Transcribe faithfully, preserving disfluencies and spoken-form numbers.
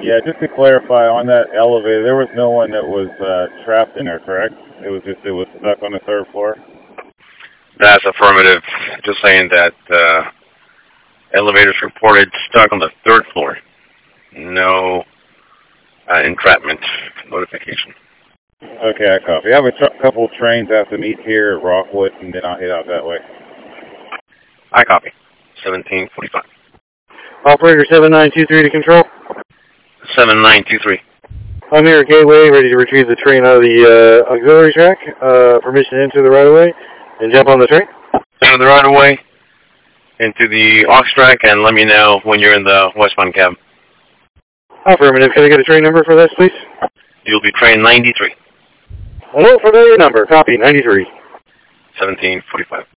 Yeah, just to clarify, on that elevator, there was no one that was uh, trapped in there, correct? It was just, it was stuck on the third floor? That's affirmative. Just saying that uh, elevators reported stuck on the third floor. No uh, entrapment notification. Okay, I copy. I have a tr- couple trains I have to meet here at Rockwood, and then I'll head out that way. I copy. seventeen forty-five. Operator seven nine two three to control. seven nine two three. I'm here at Gateway, ready to retrieve the train out of the uh, auxiliary track. Uh, permission to enter the right-of-way and jump on the train. Enter the right-of-way into the aux track and let me know when you're in the westbound cab. Affirmative. Can I get a train number for this, please? You'll be train ninety-three. Hello, for the number. Copy, ninety-three. seventeen forty-five.